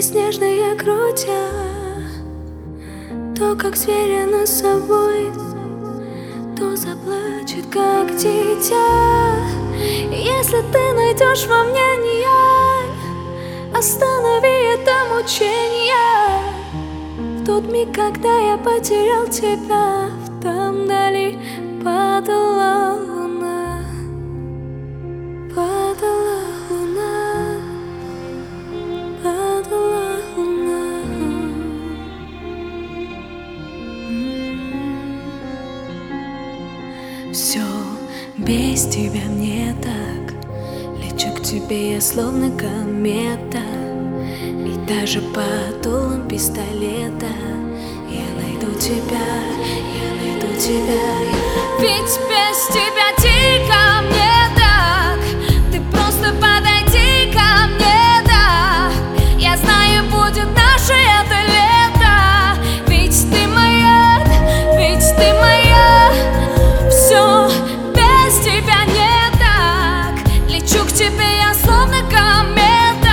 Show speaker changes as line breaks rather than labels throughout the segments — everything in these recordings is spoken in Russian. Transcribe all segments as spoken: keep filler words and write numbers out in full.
снежные крутя, то как зверя над собой, то заплачет как дитя. Если ты найдешь во мне не я, останови это мучение. В тот миг, когда я потерял тебя, там вдали падала луна, падала луна, падала луна. Все без тебя мне так, лечу к тебе я словно комета. И даже под дулом пистолета я найду тебя, я найду тебя. Ведь без тебя дико мне так, ты просто подойди ко мне, да. Я знаю, будет наше это лето, ведь ты моя, ведь ты моя. Все без тебя не так, лечу к тебе я словно комета.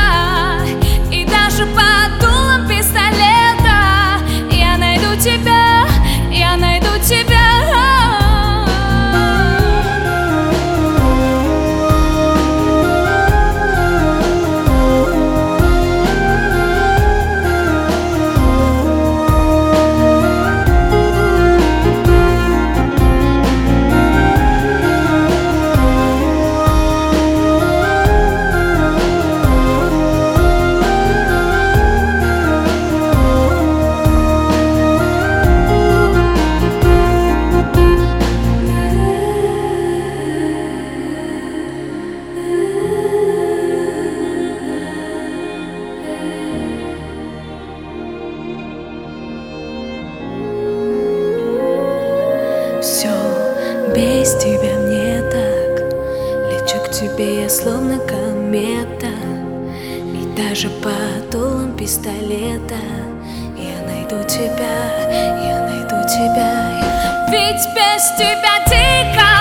Под дулом пистолета я найду тебя, я найду тебя. Все без тебя мне так, лечу к тебе я словно комета. И даже под дулом пистолета я найду тебя, я найду тебя. Ведь без тебя дико